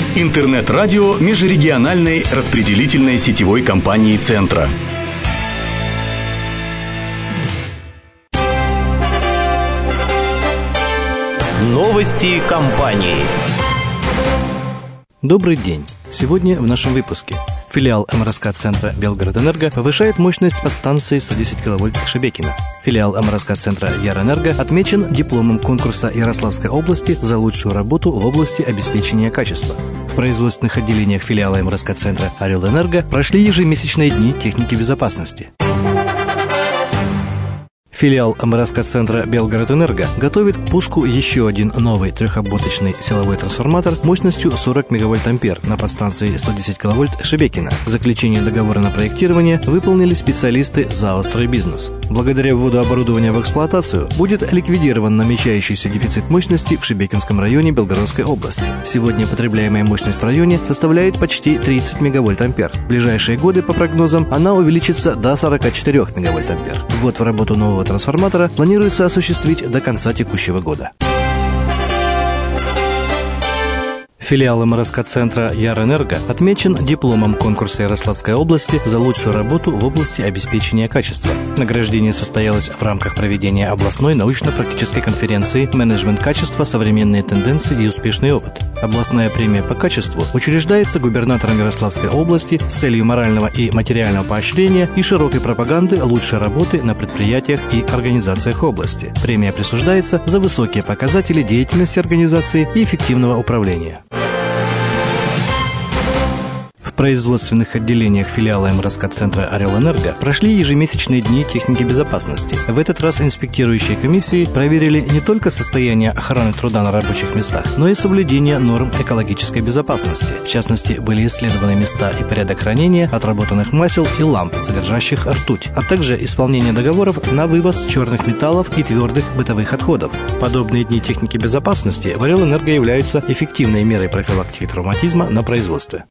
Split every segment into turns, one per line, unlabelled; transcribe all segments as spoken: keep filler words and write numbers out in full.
Интернет-радио межрегиональной распределительной сетевой компании «Центра».
Новости компании.
Добрый день. Сегодня в нашем выпуске. Филиал эм эр эс ка-центра «Белгородэнерго» повышает мощность подстанции сто десять киловольт Шебекино. Филиал эм эр эс ка-центра «Ярэнерго» отмечен дипломом конкурса Ярославской области за лучшую работу в области обеспечения качества. В производственных отделениях филиала эм эр эс ка-центра «Орел-Энерго» прошли ежемесячные дни техники безопасности. Филиал эм эр эс ка-центра «Белгородэнерго» готовит к пуску еще один новый трехобмоточный силовой трансформатор мощностью сорок мегавольт-ампер на подстанции сто десять киловольт Шебекино. Заключение договора на проектирование выполнили специалисты ЗАО «Стройбизнес». Благодаря вводу оборудования в эксплуатацию будет ликвидирован намечающийся дефицит мощности в Шебекинском районе Белгородской области. Сегодня потребляемая мощность в районе составляет почти тридцать мегавольт-ампер. В ближайшие годы, по прогнозам, она увеличится до сорок четыре мегавольт-ампер. Ввод в работу нового трансформатора планируется осуществить до конца текущего года. Филиал эм эр эс ка-центра «Ярэнерго» отмечен дипломом конкурса Ярославской области за лучшую работу в области обеспечения качества. Награждение состоялось в рамках проведения областной научно-практической конференции «Менеджмент качества. Современные тенденции и успешный опыт». Областная премия по качеству учреждается губернатором Ярославской области с целью морального и материального поощрения и широкой пропаганды лучшей работы на предприятиях и организациях области. Премия присуждается за высокие показатели деятельности организации и эффективного управления. В производственных отделениях филиала эм эр эс ка-центра «Орел-Энерго» прошли ежемесячные дни техники безопасности. В этот раз инспектирующие комиссии проверили не только состояние охраны труда на рабочих местах, но и соблюдение норм экологической безопасности. В частности, были исследованы места и порядок хранения отработанных масел и ламп, содержащих ртуть, а также исполнение договоров на вывоз черных металлов и твердых бытовых отходов. Подобные дни техники безопасности в «Орел-Энерго» являются эффективной мерой профилактики травматизма на производстве.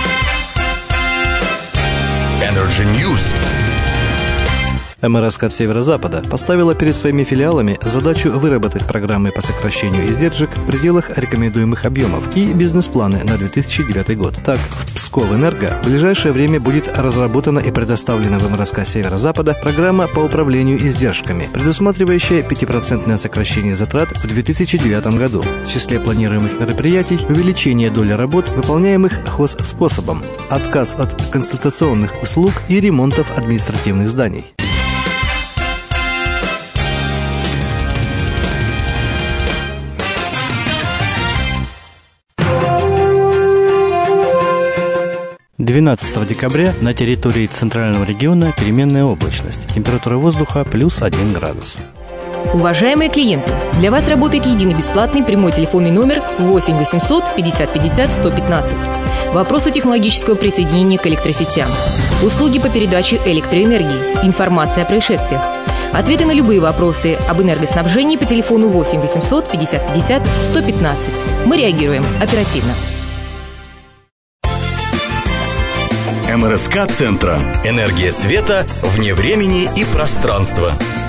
Energy News.
эм эр эс ка Северо-Запада поставила перед своими филиалами задачу выработать программы по сокращению издержек в пределах рекомендуемых объемов и бизнес-планы на две тысячи девятый год. Так, в Псков-Энерго в ближайшее время будет разработана и предоставлена в эм эр эс ка Северо-Запада программа по управлению издержками, предусматривающая пятипроцентное сокращение затрат в две тысячи девятом году. В числе планируемых мероприятий увеличение доли работ, выполняемых хозспособом, отказ от консультационных услуг и ремонтов административных зданий. двенадцатого декабря на территории Центрального региона переменная облачность. Температура воздуха плюс один градус.
Уважаемые клиенты, для вас работает единый бесплатный прямой телефонный номер восемь восемьсот пятьдесят пятьдесят сто пятнадцать. Вопросы технологического присоединения к электросетям. Услуги по передаче электроэнергии. Информация о происшествиях. Ответы на любые вопросы об энергоснабжении по телефону восемь восемьсот пятьдесят пятьдесят сто пятнадцать. Мы реагируем оперативно.
эм эр эс ка-центра.
Энергия света вне времени и пространства.